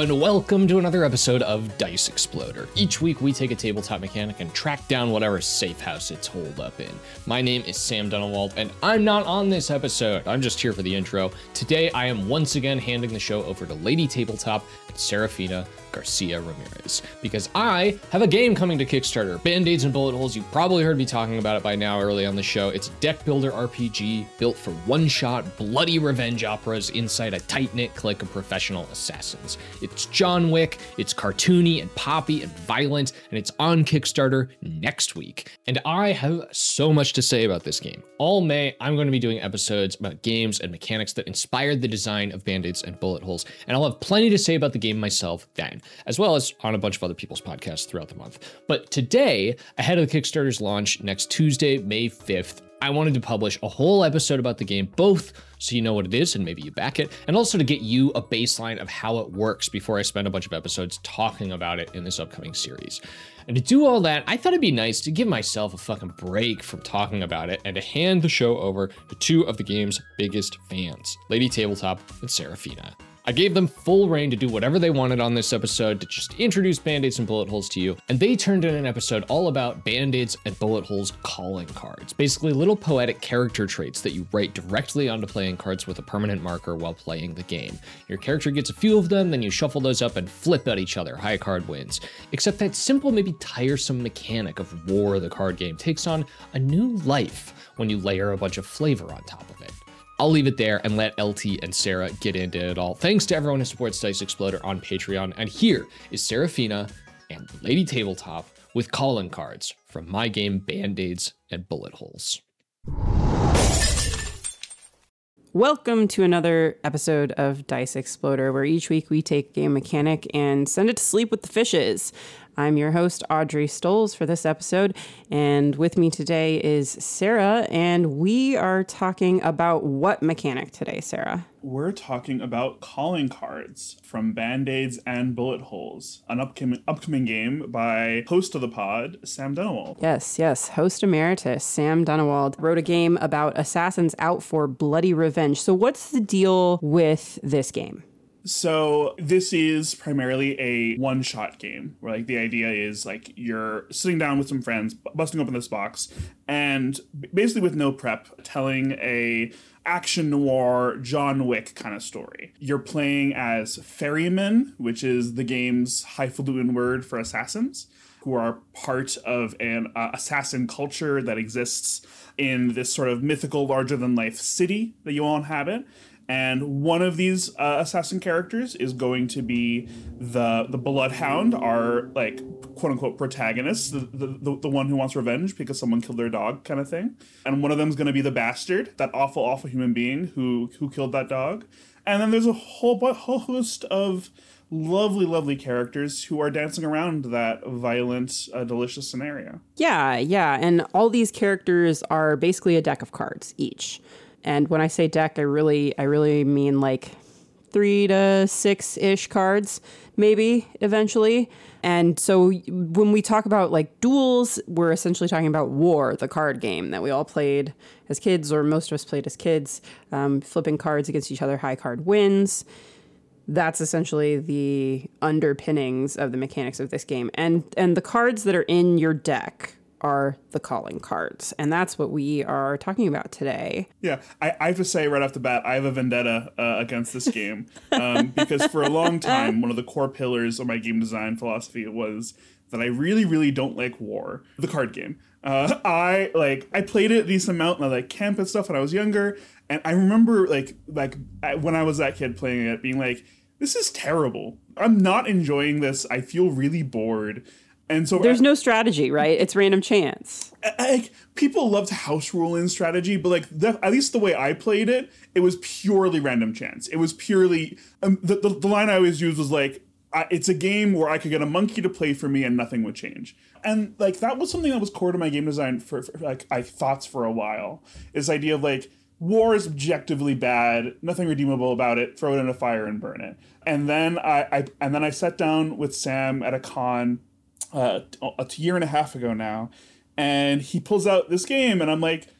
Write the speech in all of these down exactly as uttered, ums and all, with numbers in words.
and welcome to another episode of Dice Exploder. Each week we take a tabletop mechanic and track down whatever safe house it's holed up in. My name is Sam Dunewald, and I'm not on this episode. I'm just here for the intro. Today I am once again handing the show over to Lady Tabletop and Serafina Garcia Ramirez, because I have a game coming to Kickstarter, Band-Aids and Bullet Holes. You've probably heard me talking about it by now early on the show. It's a deck builder R P G built for one-shot bloody revenge operas inside a tight-knit clique of professional assassins. It's John Wick, it's cartoony and poppy and violent, and it's on Kickstarter next week. And I have so much to say about this game. All May, I'm going to be doing episodes about games and mechanics that inspired the design of Band-Aids and Bullet Holes, and I'll have plenty to say about the game myself then, as well as on a bunch of other people's podcasts throughout the month. But today, ahead of the Kickstarter's launch next Tuesday, May fifth, I wanted to publish a whole episode about the game, both so you know what it is and maybe you back it, and also to get you a baseline of how it works before I spend a bunch of episodes talking about it in this upcoming series. And to do all that, I thought it'd be nice to give myself a fucking break from talking about it and to hand the show over to two of the game's biggest fans, Lady Tabletop and Serafina. I gave them full reign to do whatever they wanted on this episode to just introduce Band-Aids and Bullet Holes to you, and they turned in an episode all about Band-Aids and Bullet Holes calling cards, basically little poetic character traits that you write directly onto playing cards with a permanent marker while playing the game. Your character gets a few of them, then you shuffle those up and flip at each other, high card wins. Except that simple, maybe tiresome mechanic of War, the card game, takes on a new life when you layer a bunch of flavor on top of it. I'll leave it there and let L T and Sarah get into it all. Thanks to everyone who supports Dice Exploder on Patreon. And here is Serafina and Lady Tabletop with calling cards from my game Band-Aids and Bullet Holes. Welcome to another episode of Dice Exploder, where each week we take a game mechanic and send it to sleep with the fishes. I'm your host, Audrey Stoles, for this episode, and with me today is Sarah, and we are talking about what mechanic today, Sarah? We're talking about calling cards from Band-Aids and Bullet Holes, an upcoming upcoming game by host of the pod, Sam Dunewald. Yes, yes, host emeritus Sam Dunewald wrote a game about assassins out for bloody revenge. So what's the deal with this game? So this is primarily a one-shot game where like the idea is like you're sitting down with some friends, busting open this box, and basically with no prep, telling a action noir John Wick kind of story. You're playing as ferrymen, which is the game's highfalutin word for assassins, who are part of an uh, assassin culture that exists in this sort of mythical, larger-than-life city that you all inhabit. And one of these uh, assassin characters is going to be the the Bloodhound, our like quote unquote protagonist, the, the the one who wants revenge because someone killed their dog, kind of thing. And one of them is going to be the bastard, that awful, awful human being who who killed that dog. And then there's a whole whole host of lovely, lovely characters who are dancing around that violent, uh, delicious scenario. Yeah, yeah, and all these characters are basically a deck of cards each. And when I say deck, I really, I really mean like three to six-ish cards, maybe, eventually. And so when we talk about like duels, we're essentially talking about War, the card game that we all played as kids, or most of us played as kids, um, flipping cards against each other, high card wins. That's essentially the underpinnings of the mechanics of this game. And and the cards that are in your deck are the calling cards. And that's what we are talking about today. Yeah, I, I have to say right off the bat, I have a vendetta uh, against this game. Um, because for a long time, one of the core pillars of my game design philosophy was that I really, really don't like War, the card game. Uh, I like I played it a decent amount in like camp and stuff when I was younger. And I remember like like when I was that kid playing it, being like, this is terrible. I'm not enjoying this. I feel really bored. And so there's I, no strategy, right? It's random chance. I, like people loved house rule in strategy, but like the, at least the way I played it, it was purely random chance. It was purely um, the, the the line I always used was like, I, it's a game where I could get a monkey to play for me and nothing would change. And like that was something that was core to my game design for, for like I thoughts for a while. This idea of like War is objectively bad, nothing redeemable about it. Throw it in a fire and burn it. And then I, I and then I sat down with Sam at a con. Uh, a year and a half ago now, and he pulls out this game, and I'm like,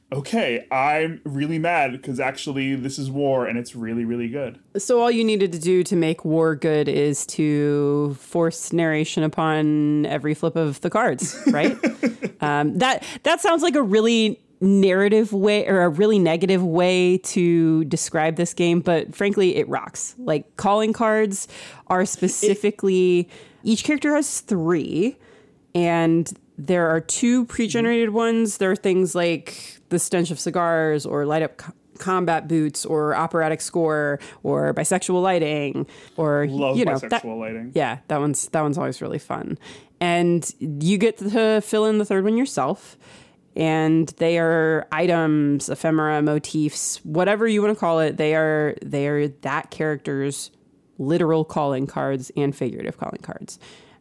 okay, I'm really mad because actually this is war and it's really, really good. So all you needed to do to make war good is to force narration upon every flip of the cards, right? um, that that sounds like a really narrative way or a really negative way to describe this game, but frankly, it rocks. Like, calling cards are specifically, each character has three, and there are two pre-generated ones. There are things like the stench of cigars or light up co- combat boots or operatic score or bisexual lighting or Love you know bisexual that, lighting. Yeah, that one's that one's always really fun. And you get to fill in the third one yourself. And they are items, ephemera, motifs, whatever you want to call it. They are they are that character's literal calling cards and figurative calling cards.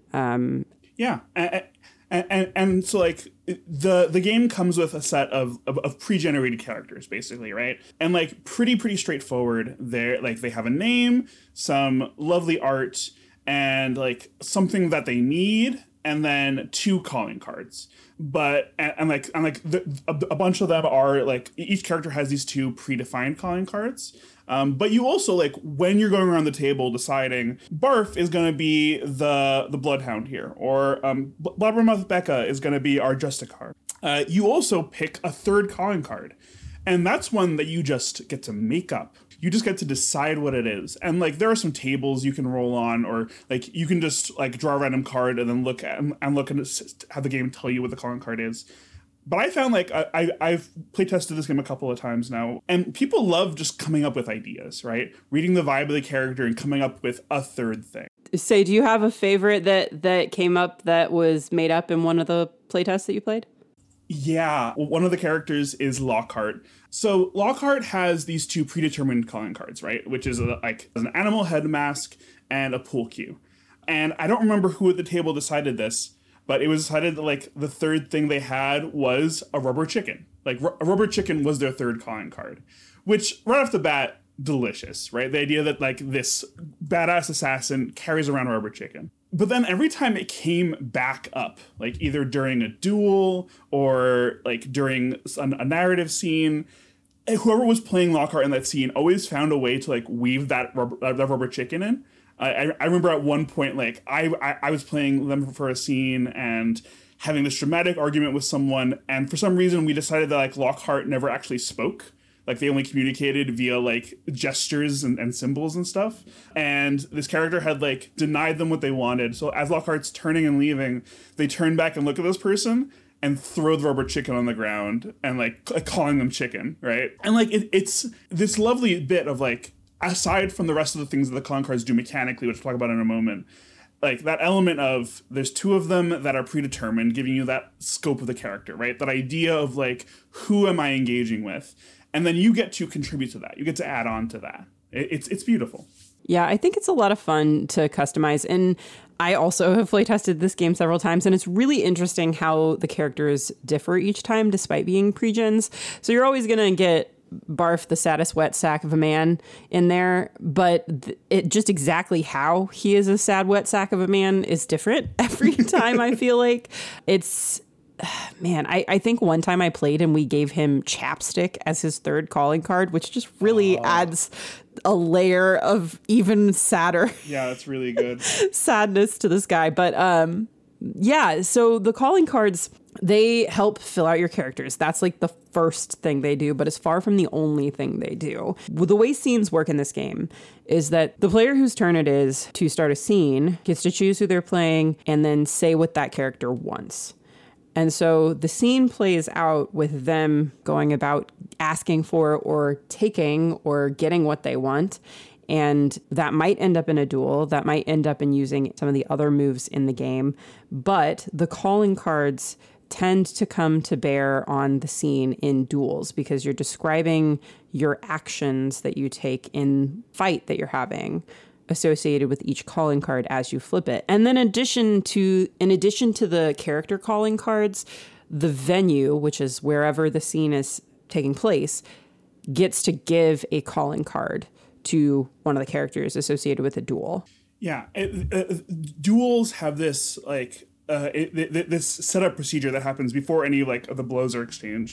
Um, yeah, and, and, and and so like the the game comes with a set of, of of pre-generated characters, basically, right? And like pretty pretty straightforward. They're like they have a name, some lovely art, and like something that they need, and then two calling cards. But and, and like and like the, a, a bunch of them are like each character has these two predefined calling cards. Um, but you also, like, when you're going around the table deciding Barf is going to be the the Bloodhound here, or um, Blabbermouth Becca is going to be our Justicar. Uh, you also pick a third calling card, and that's one that you just get to make up. You just get to decide what it is. And like there are some tables you can roll on, or like you can just like draw a random card and then look at and look and have the game tell you what the calling card is. But I found like I, I I've playtested this game a couple of times now, and people love just coming up with ideas, right? Reading the vibe of the character and coming up with a third thing. Say, do you have a favorite that that came up that was made up in one of the playtests that you played? Yeah, well, one of the characters is Lockhart. So Lockhart has these two predetermined calling cards, right? Which is a, like an animal head mask and a pool cue. And I don't remember who at the table decided this, but it was decided that like the third thing they had was a rubber chicken. Like r- a rubber chicken was their third calling card, which right off the bat, delicious, right? The idea that like this badass assassin carries around a rubber chicken. But then every time it came back up, like either during a duel or like during a, a narrative scene, whoever was playing Lockhart in that scene always found a way to like weave that rubber, uh, that rubber chicken in. I, I remember at one point, like I, I I was playing them for a scene and having this dramatic argument with someone, and for some reason we decided that like Lockhart never actually spoke. Like they only communicated via like gestures and, and symbols and stuff. And this character had like denied them what they wanted. So as Lockhart's turning and leaving, they turn back and look at this person and throw the rubber chicken on the ground and like, like calling them chicken, right? And like it, it's this lovely bit of like, aside from the rest of the things that the calling cards do mechanically, which we'll talk about in a moment, like that element of there's two of them that are predetermined, giving you that scope of the character, right? That idea of like, who am I engaging with? And then you get to contribute to that. You get to add on to that. It, it's it's beautiful. Yeah, I think it's a lot of fun to customize. And I also have play tested this game several times, and it's really interesting how the characters differ each time, despite being pre-gens. So you're always going to get Barf, the saddest wet sack of a man, in there, but th- it just exactly how he is a sad wet sack of a man is different every time. I feel like it's man, I, I think one time I played and we gave him Chapstick as his third calling card, which just really oh. adds a layer of even sadder yeah that's really good sadness to this guy. But um yeah, so the calling cards, they help fill out your characters. That's like the first thing they do, but it's far from the only thing they do. Well, the way scenes work in this game is that the player whose turn it is to start a scene gets to choose who they're playing and then say what that character wants. And so the scene plays out with them going about asking for or taking or getting what they want. And that might end up in a duel. That might end up in using some of the other moves in the game. But the calling cards tend to come to bear on the scene in duels because you're describing your actions that you take in fight that you're having associated with each calling card as you flip it. And then addition to in addition to the character calling cards, the venue, which is wherever the scene is taking place, gets to give a calling card to one of the characters associated with a duel. Yeah, it, uh, duels have this like uh, it, it, this setup procedure that happens before any like of the blows are exchanged,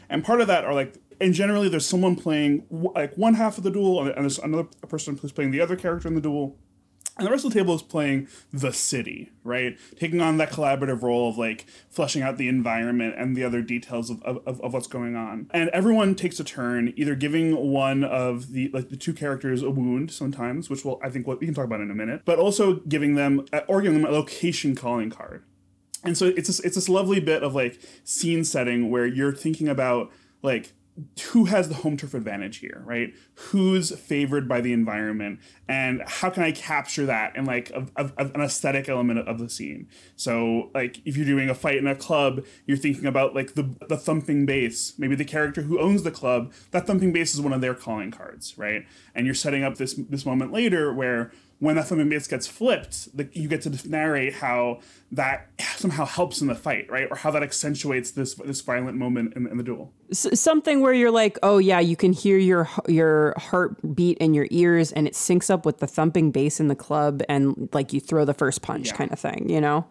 And part of that are like, and generally there's someone playing like one half of the duel, and there's another person who's playing the other character in the duel. And the rest of the table is playing the city, right? Taking on that collaborative role of like fleshing out the environment and the other details of, of, of what's going on. And everyone takes a turn, either giving one of the like the two characters a wound sometimes, which will I think what we can talk about in a minute, but also giving them or giving them a location calling card. And so it's this, it's this lovely bit of like scene setting where you're thinking about like who has the home turf advantage here, right? Who's favored by the environment, and how can I capture that in like a, a, an aesthetic element of the scene? So like if you're doing a fight in a club, you're thinking about like the the thumping bass. Maybe the character who owns the club, that thumping bass is one of their calling cards, right? And you're setting up this this moment later where when that thumping bass gets flipped, the, you get to narrate how that somehow helps in the fight, right? Or how that accentuates this this violent moment in, in the duel. S- something where you're like, oh yeah, you can hear your your heartbeat in your ears, and it syncs up with the thumping bass in the club, and like you throw the first punch, yeah. kind of thing, you know?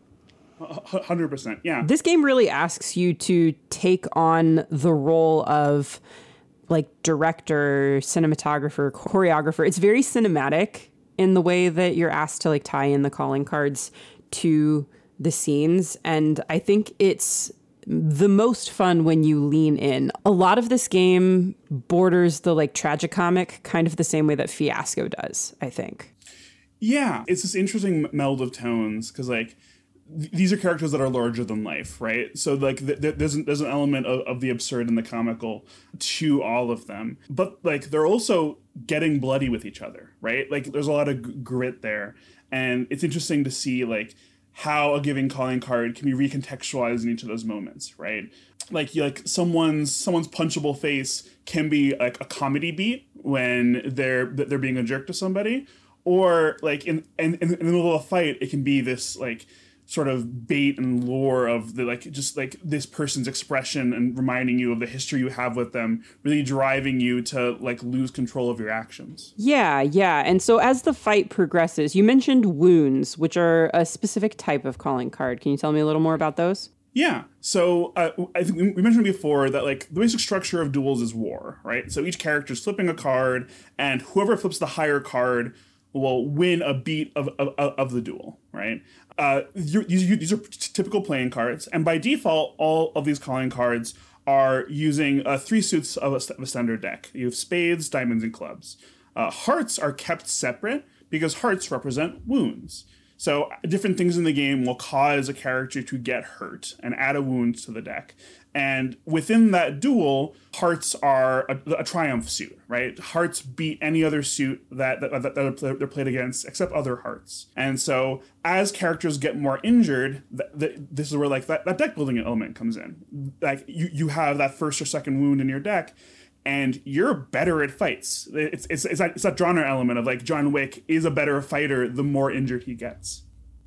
one hundred percent, yeah. This game really asks you to take on the role of like director, cinematographer, choreographer. It's very cinematic in the way that you're asked to like tie in the calling cards to the scenes. And I think it's the most fun when you lean in. A lot of this game borders the like tragicomic kind of the same way that Fiasco does, I think. Yeah, it's this interesting meld of tones because like th- these are characters that are larger than life, right? So like th- th- there's, an, there's an element of, of the absurd and the comical to all of them. But like they're also getting bloody with each other, right? Like there's a lot of g- grit there. And it's interesting to see like how a given calling card can be recontextualized in each of those moments, right? Like like someone's someone's punchable face can be like a comedy beat when they're they're being a jerk to somebody, or like in in, in the middle of a fight, it can be this like sort of bait and lure of the like just like this person's expression and reminding you of the history you have with them, really driving you to like lose control of your actions. Yeah, yeah. And so as the fight progresses, you mentioned wounds, which are a specific type of calling card. Can you tell me a little more about those? Yeah. So uh, I think we mentioned before that like the basic structure of duels is war, right? So each character is flipping a card, and whoever flips the higher card will win a beat of of, of the duel, right? Uh, you, you, these are typical playing cards, and by default, all of these calling cards are using uh, three suits of a, of a standard deck. You have spades, diamonds, and clubs. Uh, hearts are kept separate because hearts represent wounds. So different things in the game will cause a character to get hurt and add a wound to the deck. And within that duel, hearts are a, a triumph suit, right? Hearts beat any other suit that, that, that they're played against except other hearts. And so as characters get more injured, th- th- this is where like that, that deck building element comes in. Like you, you have that first or second wound in your deck, and you're better at fights. It's it's it's that, it's that genre element of like John Wick is a better fighter the more injured he gets.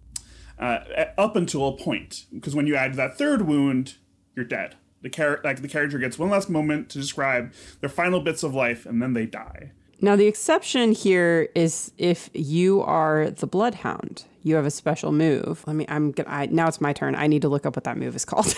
Uh, up until a point, because when you add that third wound, you're dead. The char- like the character gets one last moment to describe their final bits of life, and then they die. Now, the exception here is if you are the Bloodhound, you have a special move. Let me. I'm gonna. I, now it's my turn. I need to look up what that move is called.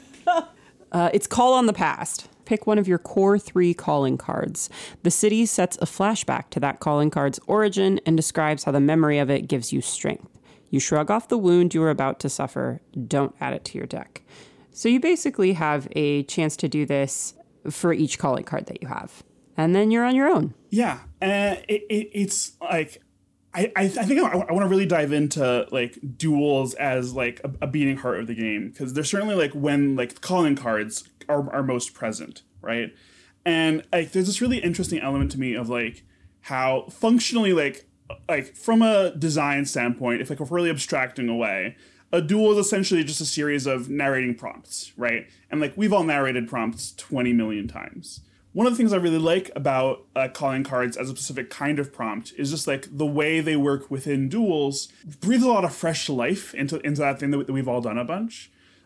uh, it's Call on the Past. Pick one of your core three calling cards. The city sets a flashback to that calling card's origin and describes how the memory of it gives you strength. You shrug off the wound you are about to suffer. Don't add it to your deck. So you basically have a chance to do this for each calling card that you have. And then you're on your own. Yeah. And it, it, it's like, I, I think I, I want to really dive into like duels as like a, a beating heart of the game. Because there's certainly like when like calling cards are, are most present, right? And like there's this really interesting element to me of like how functionally like like from a design standpoint, if like we're really abstracting away, a duel is essentially just a series of narrating prompts, right? And like we've all narrated prompts twenty million times. One of the things I really like about uh, calling cards as a specific kind of prompt is just like the way they work within duels breathes a lot of fresh life into into that thing that, that we've all done a bunch.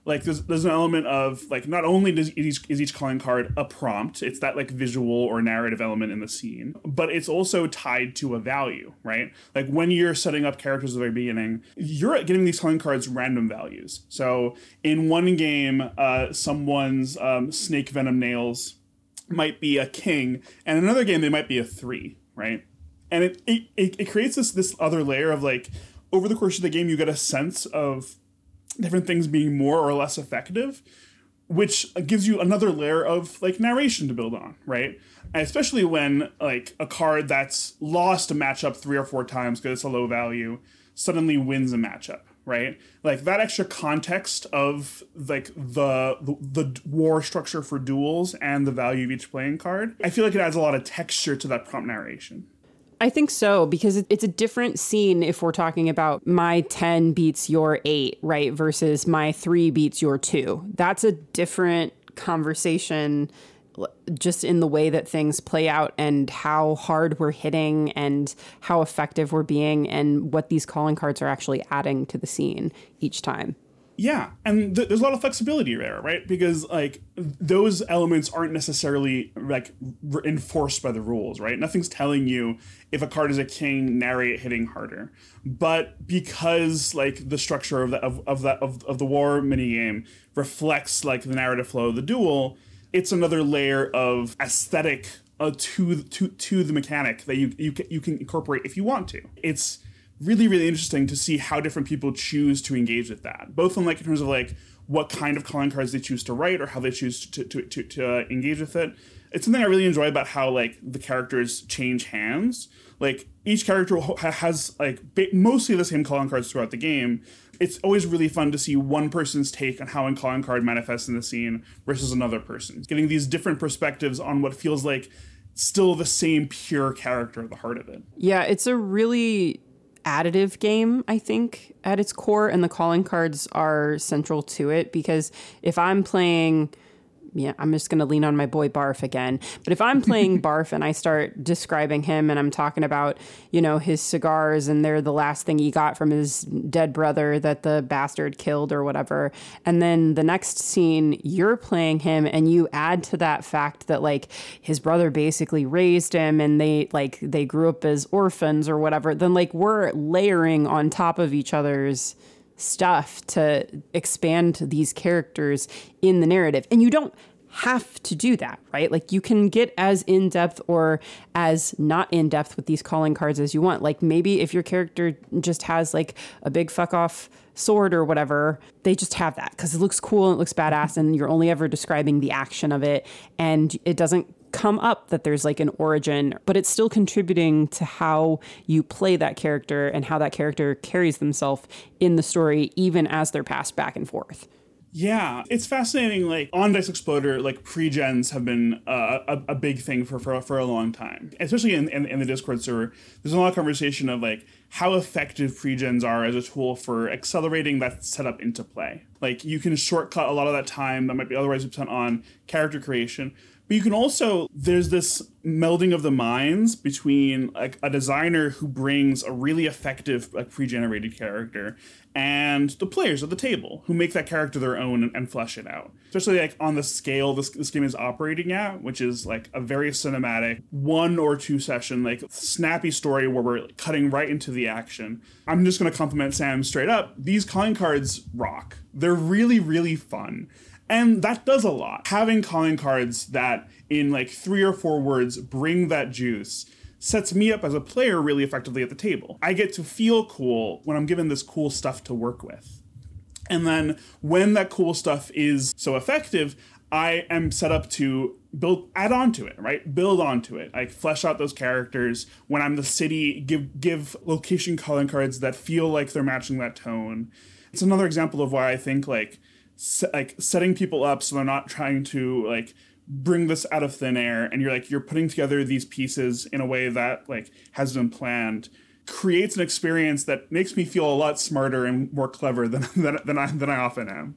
Like there's there's an element of like not only does each, is each calling card a prompt, it's that like visual or narrative element in the scene, but it's also tied to a value, right? Like when you're setting up characters at the very beginning, you're getting these calling cards random values. So in one game, uh, someone's um, snake venom nails might be a king, and in another game they might be a three, right? And it it, it creates this this other layer of like over the course of the game you get a sense of different things being more or less effective, which gives you another layer of like narration to build on, right? And especially when like a card that's lost a matchup three or four times because it's a low value suddenly wins a matchup, right? Like that extra context of like the, the the war structure for duels and the value of each playing card, I feel like it adds a lot of texture to that prompt narration. I think so, because it's a different scene if we're talking about my ten beats your eight, right, versus my three beats your two. That's a different conversation just in the way that things play out and how hard we're hitting and how effective we're being and what these calling cards are actually adding to the scene each time. Yeah, and th- there's a lot of flexibility there, right? Because like those elements aren't necessarily like re- enforced by the rules, right? Nothing's telling you if a card is a king, narrate hitting harder. But because like the structure of the of, of that of, of the war minigame reflects like the narrative flow of the duel, it's another layer of aesthetic uh, to to to the mechanic that you you can, you can incorporate if you want to. It's really, really interesting to see how different people choose to engage with that, both in like in terms of like what kind of calling cards they choose to write or how they choose to to to, to uh, engage with it. It's something I really enjoy about how like the characters change hands. Like each character has like mostly the same calling cards throughout the game. It's always really fun to see one person's take on how a calling card manifests in the scene versus another person's. Getting these different perspectives on what feels like still the same pure character at the heart of it. Yeah, it's a really additive game, I think, at its core, and the calling cards are central to it, because if I'm playing, yeah, I'm just going to lean on my boy Barf again, but if I'm playing Barf and I start describing him and I'm talking about, you know, his cigars and they're the last thing he got from his dead brother that the bastard killed or whatever, and then the next scene you're playing him and you add to that fact that like his brother basically raised him and they like they grew up as orphans or whatever, then like we're layering on top of each other's stuff to expand these characters in the narrative. And you don't have to do that, right? Like you can get as in-depth or as not in-depth with these calling cards as you want. Like maybe if your character just has like a big fuck off sword or whatever, they just have that because it looks cool and it looks badass and you're only ever describing the action of it and it doesn't come up that there's like an origin, but it's still contributing to how you play that character and how that character carries themselves in the story, even as they're passed back and forth. Yeah, it's fascinating. Like on Dice Exploder, like pre-gens have been uh, a, a big thing for, for for a long time, especially in, in in the Discord server. There's a lot of conversation of like how effective pre-gens are as a tool for accelerating that setup into play. Like you can shortcut a lot of that time that might be otherwise spent on character creation. But you can also, there's this melding of the minds between like a designer who brings a really effective like pre-generated character and the players at the table who make that character their own and, and flesh it out. Especially like on the scale this, this game is operating at, which is like a very cinematic one or two session, like snappy story where we're like, cutting right into the action. I'm just going to compliment Sam straight up. These calling cards rock. They're really, really fun. And that does a lot. Having calling cards that in like three or four words bring that juice sets me up as a player really effectively at the table. I get to feel cool when I'm given this cool stuff to work with. And then when that cool stuff is so effective, I am set up to build, add on to it, right? Build onto it. I flesh out those characters. When I'm the city, give give location calling cards that feel like they're matching that tone. It's another example of why I think like like setting people up so they're not trying to like bring this out of thin air and you're like you're putting together these pieces in a way that like has been planned creates an experience that makes me feel a lot smarter and more clever than than, than I than I often am.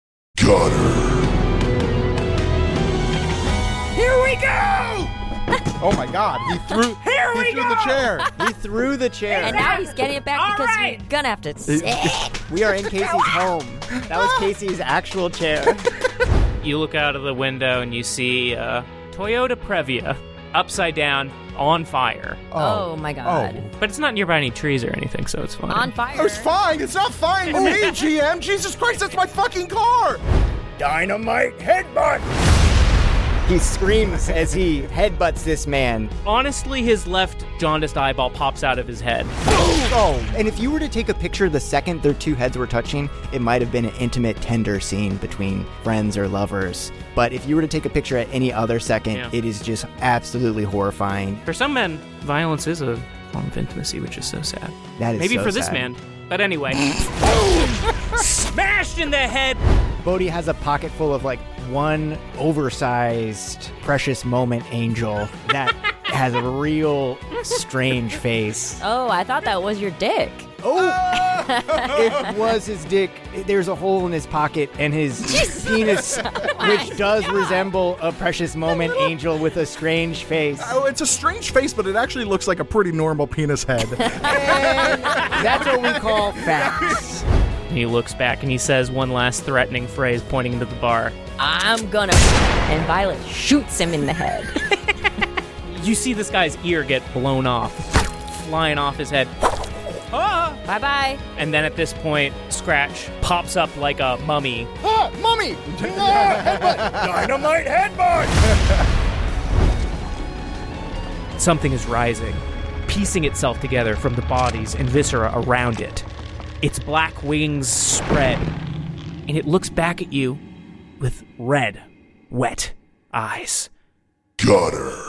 Got her. Here we go! Oh my God! He threw. Here he we threw go! the chair. He threw the chair. And now he's getting it back All because right. you're gonna have to sit. We are in Casey's home. That was Casey's actual chair. You look out of the window and you see uh, Toyota Previa upside down on fire. Oh, my God. But it's not nearby any trees or anything, so it's fine. On fire. Oh, it's fine. It's not fine to me, G M. Jesus Christ, that's my fucking car. Dynamite headbutt! He screams as he headbutts this man. Honestly, his left jaundiced eyeball pops out of his head. Oh, and if you were to take a picture the second their two heads were touching, it might have been an intimate, tender scene between friends or lovers. But if you were to take a picture at any other second, Yeah. it is just absolutely horrifying. For some men, violence is a form of intimacy, which is so sad. That is Maybe so for this sad. man. But anyway. Boom! Smashed in the head! Bodhi has a pocket full of like one oversized precious moment angel that has a real strange face. Oh, I thought that was your dick. Oh! It was his dick. There's a hole in his pocket, and his penis, which does resemble a precious moment angel with a strange face. Oh, it's a strange face, but it actually looks like a pretty normal penis head. And that's what we call facts. And he looks back and he says one last threatening phrase, pointing into the bar. I'm gonna. And Violet shoots him in the head. You see this guy's ear get blown off, flying off his head. Ah! Bye bye. And then at this point, Scratch pops up like a mummy. Ah, mummy! Ah, headbutt! Dynamite headbutt! Something is rising, piecing itself together from the bodies and viscera around it. Its black wings spread, and it looks back at you with red, wet eyes. Got her.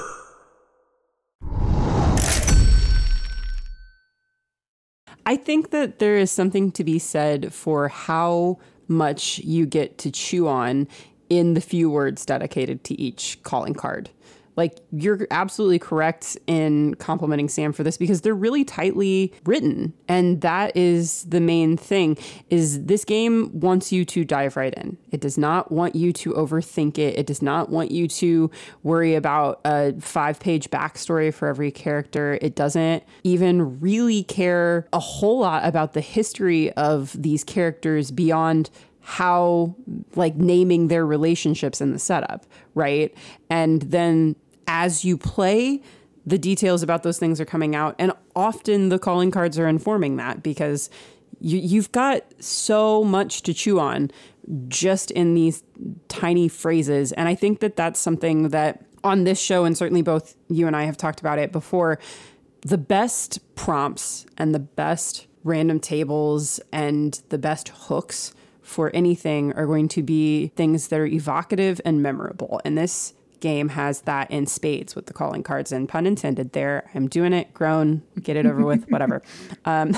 I think that there is something to be said for how much you get to chew on in the few words dedicated to each calling card. Like, you're absolutely correct in complimenting Sam for this because they're really tightly written. And that is the main thing, is this game wants you to dive right in. It does not want you to overthink it. It does not want you to worry about a five-page backstory for every character. It doesn't even really care a whole lot about the history of these characters beyond how, like, naming their relationships in the setup, right? And then as you play, the details about those things are coming out, and often the calling cards are informing that because you, you've got so much to chew on just in these tiny phrases. And I think that that's something that on this show, and certainly both you and I have talked about it before, the best prompts and the best random tables and the best hooks for anything are going to be things that are evocative and memorable. And this game has that in spades with the calling cards, and pun intended there. I'm doing it, grown, get it over with, whatever. Um,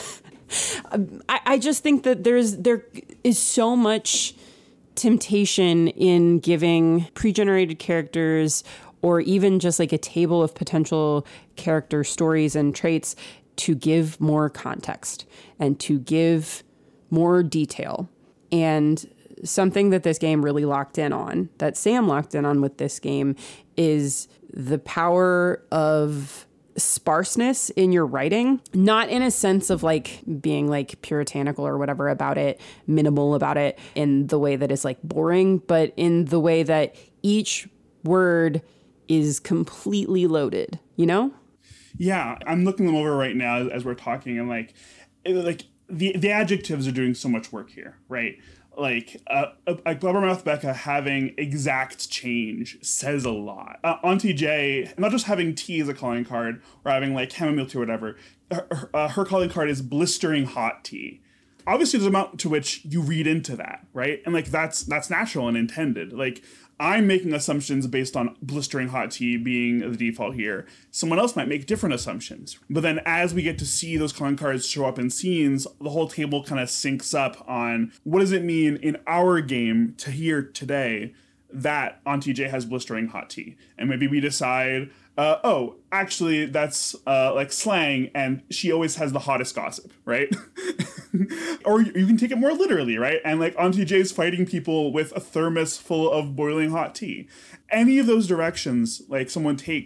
I, I just think that there's there is so much temptation in giving pre-generated characters or even just like a table of potential character stories and traits to give more context and to give more detail. And something that this game really locked in on, that Sam locked in on with this game, is the power of sparseness in your writing, not in a sense of like being like puritanical or whatever about it, minimal about it in the way that is like boring, but in the way that each word is completely loaded, you know? Yeah, I'm looking them over right now as we're talking, and like, it, like the the adjectives are doing so much work here, right? Like, uh, a, a Blubbermouth Becca having exact change says a lot. Uh, Auntie J, not just having tea as a calling card or having like chamomile tea or whatever, her, uh, her calling card is blistering hot tea. Obviously, there's an amount to which you read into that, right? And like that's that's natural and intended. Like, I'm making assumptions based on blistering hot tea being the default here. Someone else might make different assumptions. But then as we get to see those calling cards show up in scenes, the whole table kind of syncs up on what does it mean in our game to hear today that Auntie J has blistering hot tea. And maybe we decide, uh, oh, actually that's uh, like slang and she always has the hottest gossip, right? Or you can take it more literally, right? And like Auntie J's fighting people with a thermos full of boiling hot tea. Any of those directions like someone takes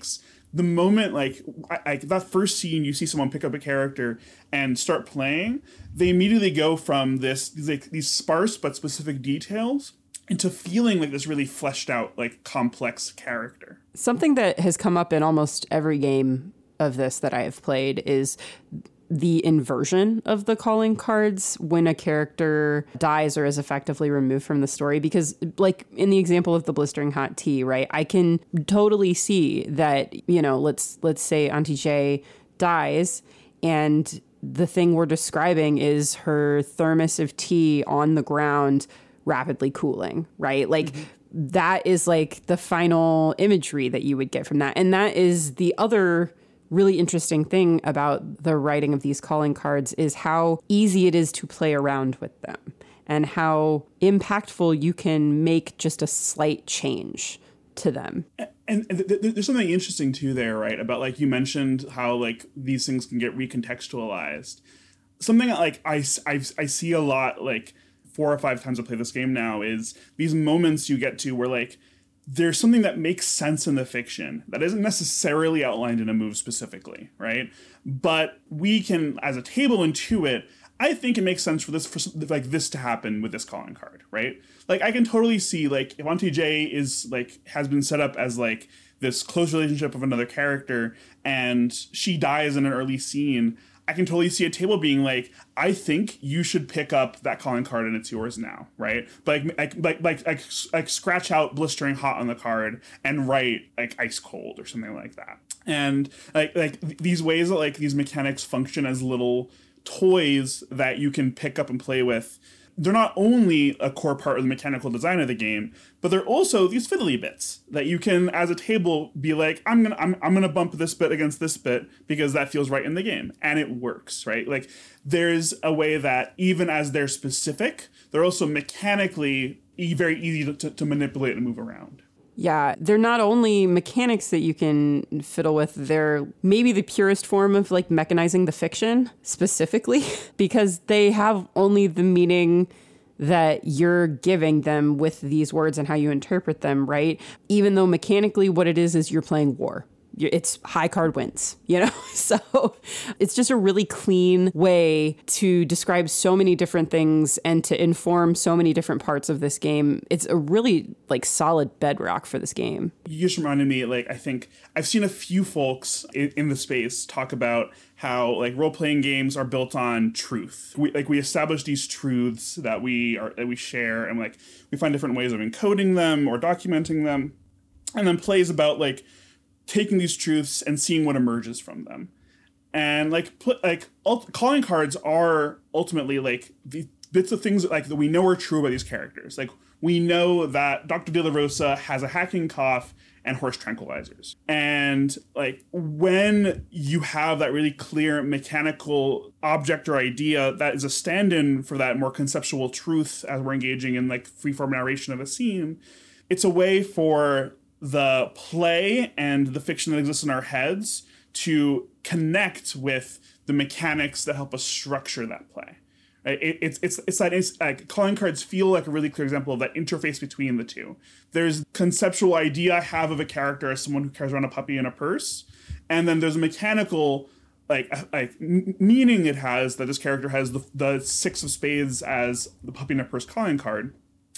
the moment, like, I, I, that first scene, you see someone pick up a character and start playing, they immediately go from this, like, these sparse but specific details into feeling like this really fleshed out, like, complex character. Something that has come up in almost every game of this that I have played is the inversion of the calling cards when a character dies or is effectively removed from the story. Because, like, in the example of the blistering hot tea, right, I can totally see that, you know, let's let's say Auntie J dies, and the thing we're describing is her thermos of tea on the ground rapidly cooling, right? Like, mm-hmm. that is like the final imagery that you would get from that. And that is the other really interesting thing about the writing of these calling cards, is how easy it is to play around with them and how impactful you can make just a slight change to them. And, and th- th- there's something interesting too there, right? About, like, you mentioned how, like, these things can get recontextualized. Something like I, I, I see a lot, like, four or five times I play this game now, is these moments you get to where, like, there's something that makes sense in the fiction that isn't necessarily outlined in a move specifically, right? But we can, as a table, intuit, I think it makes sense for this, for like this to happen with this calling card, right? Like, I can totally see, like, if Auntie J is, like, has been set up as, like, this close relationship of another character and she dies in an early scene, I can totally see a table being like, I think you should pick up that calling card and it's yours now, right? But like, like, like, like, like, scratch out blistering hot on the card and write, like, ice cold or something like that. And like, like these ways that, like, these mechanics function as little toys that you can pick up and play with, they're not only a core part of the mechanical design of the game, but they're also these fiddly bits that you can, as a table, be like, I'm gonna I'm, I'm gonna bump this bit against this bit because that feels right in the game, and it works, right? Like, there's a way that even as they're specific, they're also mechanically e- very easy to, to manipulate and move around. Yeah, they're not only mechanics that you can fiddle with, they're maybe the purest form of, like, mechanizing the fiction specifically, because they have only the meaning that you're giving them with these words and how you interpret them, right? Even though mechanically what it is is you're playing war. It's high card wins, you know? So it's just a really clean way to describe so many different things and to inform so many different parts of this game. It's a really, like, solid bedrock for this game. You just reminded me, like, I think I've seen a few folks in, in the space talk about how, like, role-playing games are built on truth. We, like, we establish these truths that we are that we share, and, like, we find different ways of encoding them or documenting them. And then play is about, like, taking these truths and seeing what emerges from them. And, like, put, like ult- calling cards are ultimately, like, the bits of things that, like, that we know are true about these characters. Like, we know that Doctor De La Rosa has a hacking cough and horse tranquilizers. And, like, when you have that really clear mechanical object or idea that is a stand-in for that more conceptual truth as we're engaging in, like, freeform narration of a scene, it's a way for the play and the fiction that exists in our heads to connect with the mechanics that help us structure that play. Right? It, it's it's it's that it's, like, calling cards feel like a really clear example of that interface between the two. There's conceptual idea I have of a character as someone who carries around a puppy in a purse, and then there's a mechanical, like, like meaning it has that this character has the the six of spades as the puppy in a purse calling card.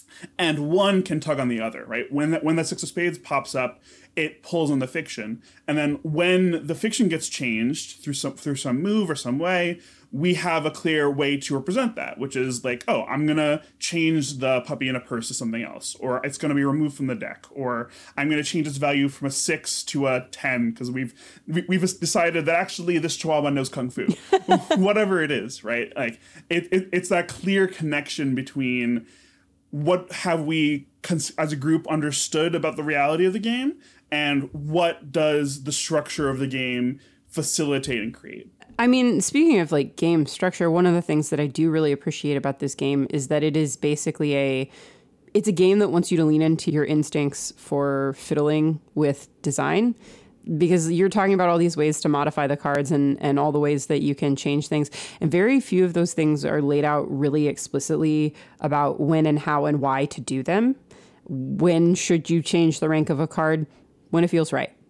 And one can tug on the other, right? When that when that six of spades pops up, it pulls on the fiction. And then when the fiction gets changed through some through some move or some way, we have a clear way to represent that, which is like, oh, I'm gonna change the puppy in a purse to something else, or it's gonna be removed from the deck, or I'm gonna change its value from a six to a ten because we've we've decided that actually this Chihuahua knows kung fu, whatever it is, right? Like it, it it's that clear connection between what have we as a group understood about the reality of the game and what does the structure of the game facilitate and create. I mean, speaking of, like, game structure, one of the things that I do really appreciate about this game is that it is basically a it's a game that wants you to lean into your instincts for fiddling with design, because you're talking about all these ways to modify the cards and, and all the ways that you can change things. And very few of those things are laid out really explicitly about when and how and why to do them. When should you change the rank of a card? When it feels right.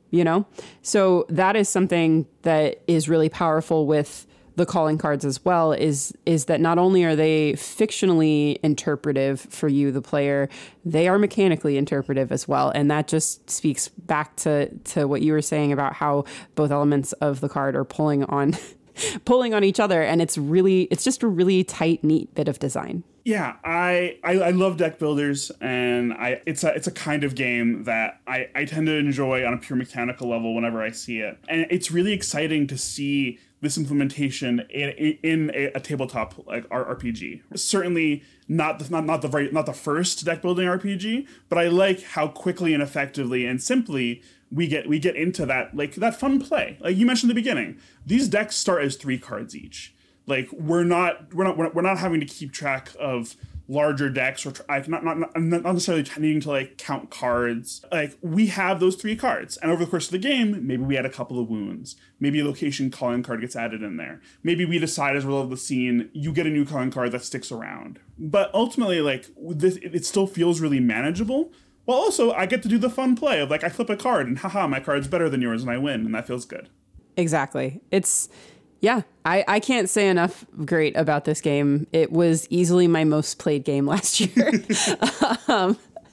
you know? So that is something that is really powerful with the calling cards as well, is is that not only are they fictionally interpretive for you, the player, they are mechanically interpretive as well. And that just speaks back to, to what you were saying about how both elements of the card are pulling on pulling on each other. And it's really, it's just a really tight, neat bit of design. Yeah, I, I I love deck builders, and I it's a it's a kind of game that I, I tend to enjoy on a pure mechanical level whenever I see it. And it's really exciting to see this implementation in, in a, a tabletop like R P G. Certainly not the, not not the very not the first deck building R P G, but I like how quickly and effectively and simply we get we get into that like that fun play. Like you mentioned at the beginning, these decks start as three cards each. Like we're not we're not we're not having to keep track of larger decks or like not not not necessarily needing to like count cards. Like we have those three cards, and over the course of the game, maybe we add a couple of wounds. Maybe a location calling card gets added in there. Maybe we decide as a result of the scene, you get a new calling card that sticks around. But ultimately, like this, it still feels really manageable. Well, also I get to do the fun play of like I flip a card and haha, my card's better than yours, and I win, and that feels good. Exactly. It's. Yeah, I, I can't say enough great about this game. It was easily my most played game last year. um,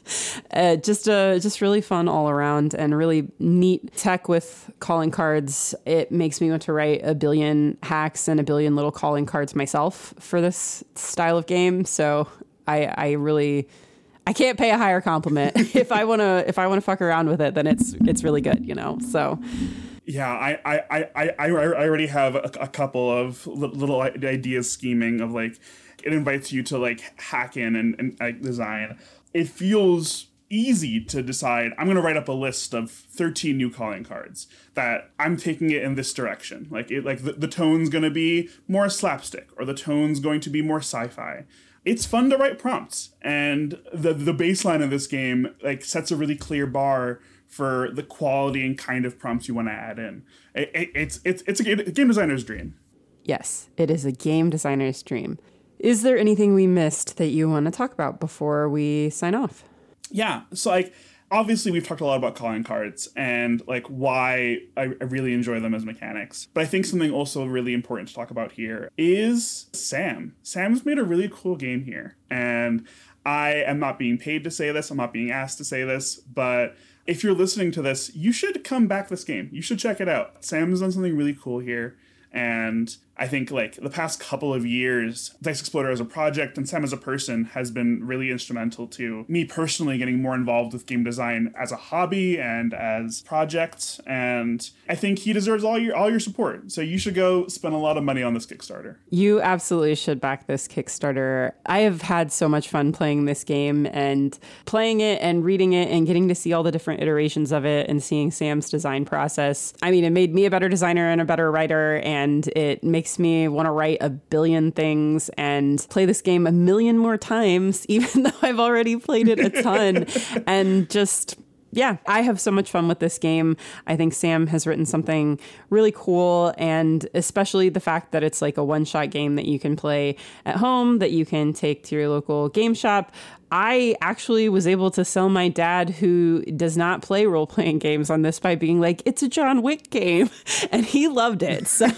uh, just uh, just really fun all around and really neat tech with calling cards. It makes me want to write a billion hacks and a billion little calling cards myself for this style of game. So I, I really... I can't pay a higher compliment. if I want to if I want to fuck around with it, then it's it's really good, you know. So yeah, I I I I, I already have a, a couple of little ideas scheming of like it invites you to like hack in and, and like design. It feels easy to decide I'm going to write up a list of thirteen new calling cards that I'm taking it in this direction. Like it like the, the tone's going to be more slapstick or the tone's going to be more sci-fi. It's fun to write prompts, and the the baseline of this game like sets a really clear bar for the quality and kind of prompts you want to add in. It, it, it's it's it's a game, a game designer's dream. Yes, it is a game designer's dream. Is there anything we missed that you want to talk about before we sign off? Yeah, so like obviously we've talked a lot about calling cards and like why I, I really enjoy them as mechanics. But I think something also really important to talk about here is Sam. Sam's made a really cool game here. And I am not being paid to say this. I'm not being asked to say this. But if you're listening to this, you should come back this game. You should check it out. Sam's done something really cool here. And I think like the past couple of years, Dice Exploder as a project and Sam as a person has been really instrumental to me personally getting more involved with game design as a hobby and as projects. And I think he deserves all your all your support. So you should go spend a lot of money on this Kickstarter. You absolutely should back this Kickstarter. I have had so much fun playing this game and playing it and reading it and getting to see all the different iterations of it and seeing Sam's design process. I mean, it made me a better designer and a better writer, and it makes me want to write a billion things and play this game a million more times, even though I've already played it a ton. And just, yeah, I have so much fun with this game. I think Sam has written something really cool, and especially the fact that it's like a one-shot game that you can play at home, that you can take to your local game shop. I actually was able to sell my dad, who does not play role-playing games, on this by being like, it's a John Wick game, and he loved it. So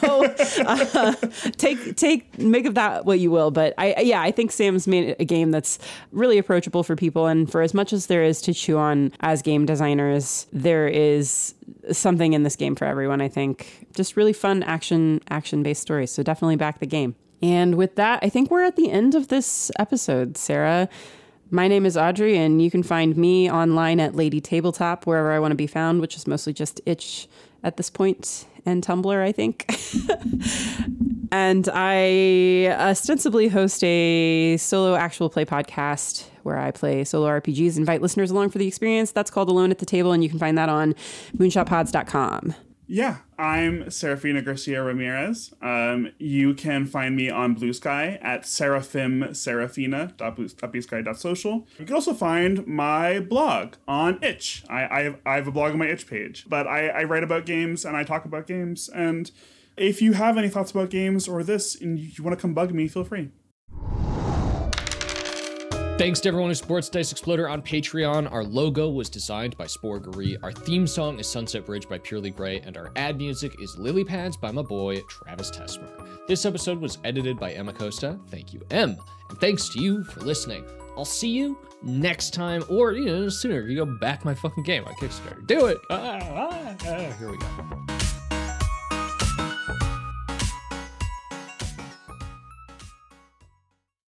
uh, take take make of that what you will. But I yeah, I think Sam's made a game that's really approachable for people, and for as much as there is to chew on as game designers, there is something in this game for everyone. I think just really fun action action-based stories. So definitely back the game. And with that, I think we're at the end of this episode, Sarah. My name is Audrey, and you can find me online at Lady Tabletop, wherever I want to be found, which is mostly just itch at this point, and Tumblr, I think. And I ostensibly host a solo actual play podcast where I play solo R P Gs, invite listeners along for the experience. That's called Alone at the Table, and you can find that on moonshot pods dot com. Yeah, I'm Serafina Garcia Ramirez. Um, you can find me on Blue Sky at seraphim serafina dot blue sky dot social. You can also find my blog on Itch. I, I, have, I have a blog on my Itch page, but I, I write about games and I talk about games. And if you have any thoughts about games or this and you want to come bug me, feel free. Thanks to everyone who supports Dice Exploder on Patreon. Our logo was designed by Sporgery. Our theme song is Sunset Bridge by Purely Grey, and our ad music is Lily Pads by my boy, Travis Tesmer. This episode was edited by Emma Costa. Thank you, Em. And thanks to you for listening. I'll see you next time, or, you know, sooner if you go back my fucking game on Kickstarter. Do it! Ah, ah, ah. Here we go.